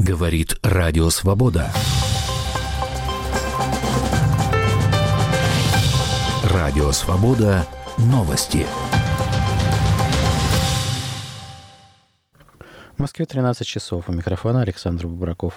Говорит Радио Свобода. Радио Свобода. Новости. В Москве 13 часов. У микрофона Александр Бубраков.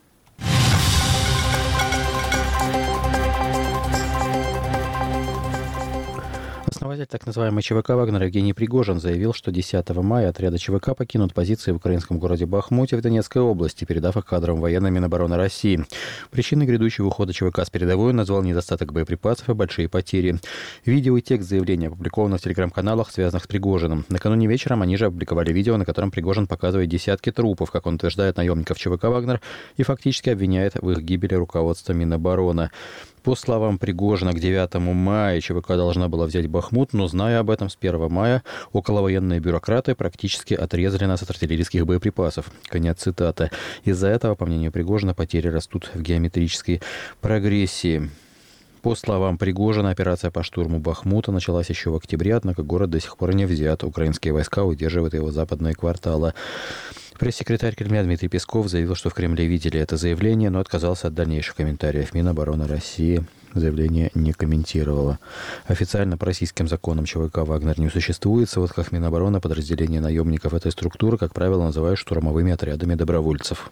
Основатель так называемой ЧВК «Вагнер» Евгений Пригожин заявил, что 10 мая отряды ЧВК покинут позиции в украинском городе Бахмуте в Донецкой области, передав их кадрам военным Минобороны России. Причиной грядущего ухода ЧВК с передовой он назвал недостаток боеприпасов и большие потери. Видео и текст заявления опубликованы в телеграм-каналах, связанных с Пригожиным. Накануне вечером они же опубликовали видео, на котором Пригожин показывает десятки трупов, как он утверждает, наемников ЧВК «Вагнер» и фактически обвиняет в их гибели руководство Минобороны. По словам Пригожина, к 9 мая ЧВК должна была взять Бахмут, но, зная об этом, с 1 мая околовоенные бюрократы практически отрезали нас от артиллерийских боеприпасов. Конец цитаты. Из-за этого, по мнению Пригожина, потери растут в геометрической прогрессии. По словам Пригожина, операция по штурму Бахмута началась еще в октябре, однако город до сих пор не взят. Украинские войска удерживают его западные кварталы. Пресс-секретарь Кремля Дмитрий Песков заявил, что в Кремле видели это заявление, но отказался от дальнейших комментариев. Минобороны России заявление не комментировало. Официально по российским законам ЧВК «Вагнер» не существует. В сводках Минобороны подразделения наемников этой структуры, как правило, называют штурмовыми отрядами добровольцев.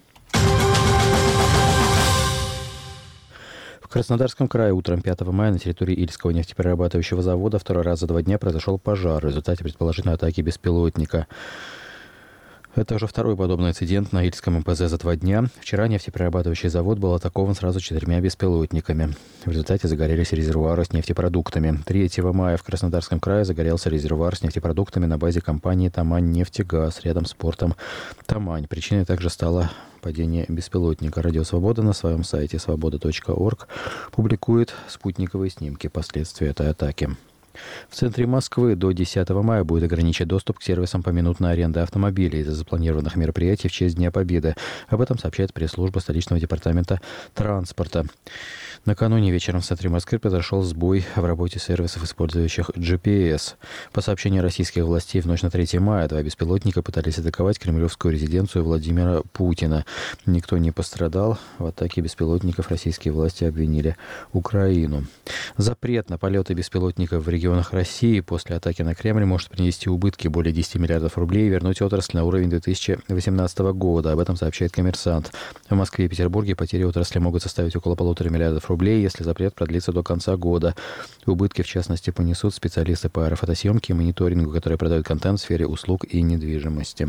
В Краснодарском крае утром 5 мая на территории Ильского нефтеперерабатывающего завода второй раз за 2 дня произошел пожар в результате предположительной атаки беспилотника. Это уже второй подобный инцидент на Ильском МПЗ за 2 дня. Вчера нефтеперерабатывающий завод был атакован сразу 4 беспилотниками. В результате загорелись резервуары с нефтепродуктами. 3 мая в Краснодарском крае загорелся резервуар с нефтепродуктами на базе компании «Тамань-нефтегаз» рядом с портом Тамань. Причиной также стало падение беспилотника. Радио Свобода на своем сайте svoboda.org публикует спутниковые снимки последствий этой атаки. В центре Москвы до 10 мая будет ограничен доступ к сервисам поминутной аренды автомобилей из-за запланированных мероприятий в честь Дня Победы. Об этом сообщает пресс-служба столичного департамента транспорта. Накануне вечером в центре Москвы произошел сбой в работе сервисов, использующих GPS. По сообщению российских властей, в ночь на 3 мая 2 беспилотника пытались атаковать кремлевскую резиденцию Владимира Путина. Никто не пострадал. В атаке беспилотников российские власти обвинили Украину. Запрет на полеты беспилотников в регионах России после атаки на Кремль может принести убытки более 10 миллиардов рублей и вернуть отрасль на уровень 2018 года. Об этом сообщает «Коммерсант». В Москве и Петербурге потери отрасли могут составить около 1,5 миллиардов рублей, если запрет продлится до конца года. Убытки, в частности, понесут специалисты по аэрофотосъемке и мониторингу, которые продают контент в сфере услуг и недвижимости.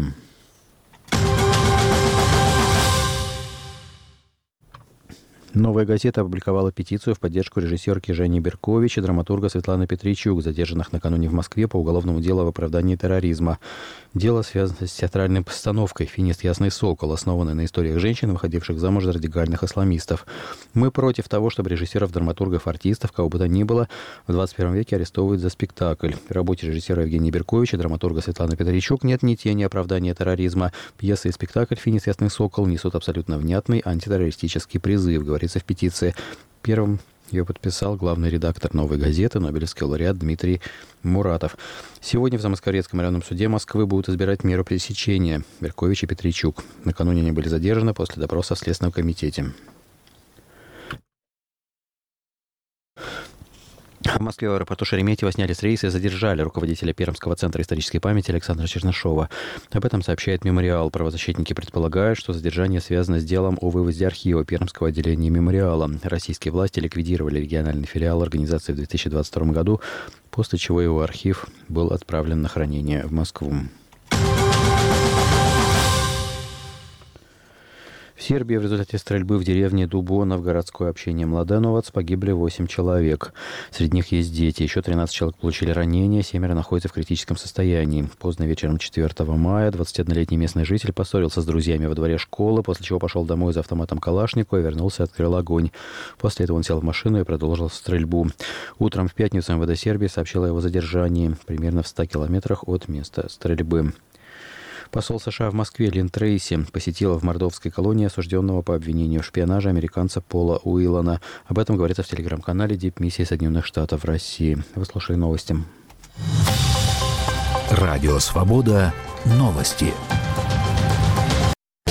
«Новая газета» опубликовала петицию в поддержку режиссерки Жени Беркович и драматурга Светланы Петричук, задержанных накануне в Москве по уголовному делу об оправдании терроризма. Дело связано с театральной постановкой «Финист Ясный Сокол», основанной на историях женщин, выходивших замуж за радикальных исламистов. Мы против того, чтобы режиссеров, драматургов, артистов, кого бы то ни было, в 21 веке арестовывают за спектакль. В работе режиссера Евгения Беркович и драматурга Светланы Петричук нет ни тени оправдания терроризма. Пьеса и спектакль «Финист Ясный Сокол» несут абсолютно внятный антитеррористический призыв, говорится в петиции. Первым ее подписал главный редактор «Новой газеты», нобелевский лауреат Дмитрий Муратов. Сегодня в Замоскворецком районном суде Москвы будут избирать меру пресечения Беркович и Петричук. Накануне они были задержаны после допроса в Следственном комитете. В Москве в аэропорту Шереметьево сняли с рейса и задержали руководителя Пермского центра исторической памяти Александра Чернышова. Об этом сообщает «Мемориал». Правозащитники предполагают, что задержание связано с делом о вывозе архива Пермского отделения «Мемориала». Российские власти ликвидировали региональный филиал организации в 2022 году, после чего его архив был отправлен на хранение в Москву. В Сербии в результате стрельбы в деревне Дубона в городское общение Младеновац погибли 8 человек. Среди них есть дети. Еще 13 человек получили ранения, 7 находятся в критическом состоянии. Поздно вечером 4 мая 21-летний местный житель поссорился с друзьями во дворе школы, после чего пошел домой за автоматом Калашникова и вернулся и открыл огонь. После этого он сел в машину и продолжил стрельбу. Утром в пятницу МВД Сербии сообщило о его задержании примерно в 100 километрах от места стрельбы. Посол США в Москве Лин Трейси посетила в мордовской колонии осужденного по обвинению в шпионаже американца Пола Уиллана. Об этом говорится в телеграм-канале Дипмиссии Соединенных Штатов в России. Выслушали новости. Радио Свобода. Новости.